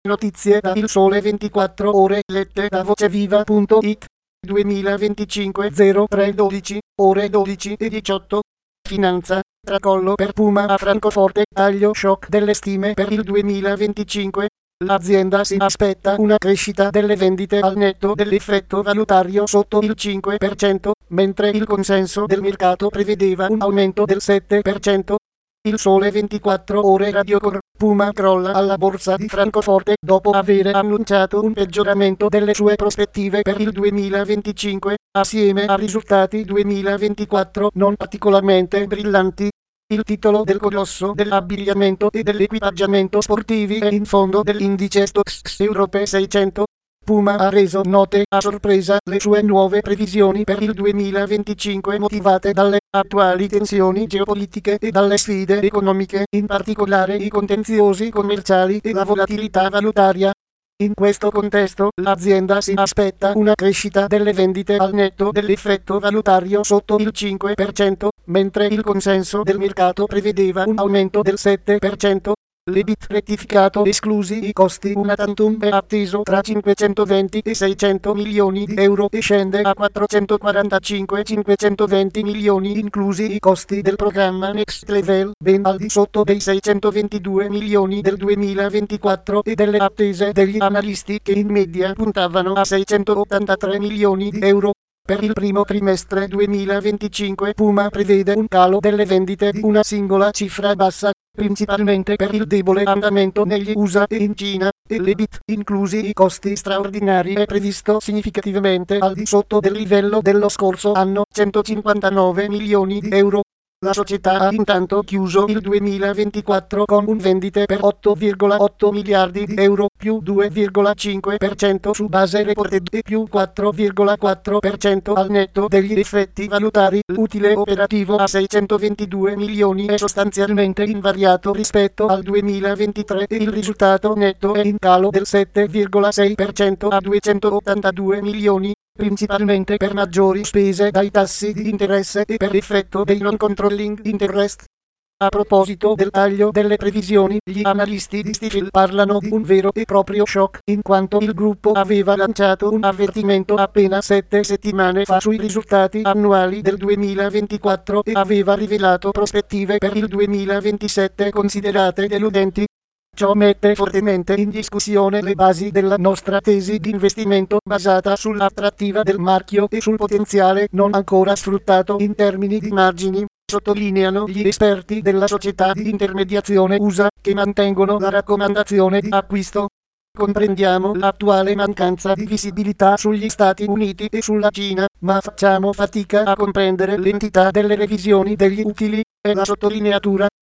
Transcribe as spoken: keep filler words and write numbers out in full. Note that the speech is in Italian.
Notizie da Il Sole ventiquattro Ore lette da voceviva punto it. duemilaventicinque zero tre dodici, ore dodici e diciotto. Finanza, tracollo per Puma a Francoforte, taglio shock delle stime per il duemilaventicinque. L'azienda si aspetta una crescita delle vendite al netto dell'effetto valutario sotto il cinque per cento, mentre il consenso del mercato prevedeva un aumento del sette per cento. Il Sole ventiquattro Ore Radiocor, Puma crolla alla borsa di Francoforte dopo aver annunciato un peggioramento delle sue prospettive per il duemilaventicinque, assieme a risultati duemilaventiquattro non particolarmente brillanti. Il titolo del colosso dell'abbigliamento e dell'equipaggiamento sportivi è in fondo dell'indice Stoxx Europe seicento. Puma ha reso note a sorpresa le sue nuove previsioni per il duemilaventicinque motivate dalle attuali tensioni geopolitiche e dalle sfide economiche, in particolare i contenziosi commerciali e la volatilità valutaria. In questo contesto, l'azienda si aspetta una crescita delle vendite al netto dell'effetto valutario sotto il cinque per cento, mentre il consenso del mercato prevedeva un aumento del sette per cento. L'E B I T rettificato esclusi i costi una tantum è atteso tra cinquecentoventi e seicento milioni di euro e scende a quattrocentoquarantacinque cinquecentoventi milioni inclusi i costi del programma Next Level, ben al di sotto dei seicentoventidue milioni del duemilaventiquattro e delle attese degli analisti che in media puntavano a seicentottantatré milioni di euro. Per il primo trimestre duemilaventicinque Puma prevede un calo delle vendite di una singola cifra bassa, principalmente per il debole andamento negli U S A e in Cina, e l'E B I T, inclusi i costi straordinari, è previsto significativamente al di sotto del livello dello scorso anno, centocinquantanove milioni di euro. La società ha intanto chiuso il duemilaventiquattro con un vendite per otto virgola otto miliardi di euro, più due virgola cinque per cento su base reported e più quattro virgola quattro per cento al netto degli effetti valutari. L'utile operativo a seicentoventidue milioni è sostanzialmente invariato rispetto al duemilaventitré e il risultato netto è in calo del sette virgola sei per cento a duecentottantadue milioni. Principalmente per maggiori spese dai tassi di interesse e per effetto dei non controlling interest. A proposito del taglio delle previsioni, gli analisti di Stifel parlano di un vero e proprio shock, in quanto il gruppo aveva lanciato un avvertimento appena sette settimane fa sui risultati annuali del duemilaventiquattro e aveva rivelato prospettive per il duemilaventisette considerate deludenti. Ciò mette fortemente in discussione le basi della nostra tesi di investimento basata sull'attrattiva del marchio e sul potenziale non ancora sfruttato in termini di margini, sottolineano gli esperti della società di intermediazione U S A, che mantengono la raccomandazione di acquisto. Comprendiamo l'attuale mancanza di visibilità sugli Stati Uniti e sulla Cina, ma facciamo fatica a comprendere l'entità delle revisioni degli utili, è la sottolineatura.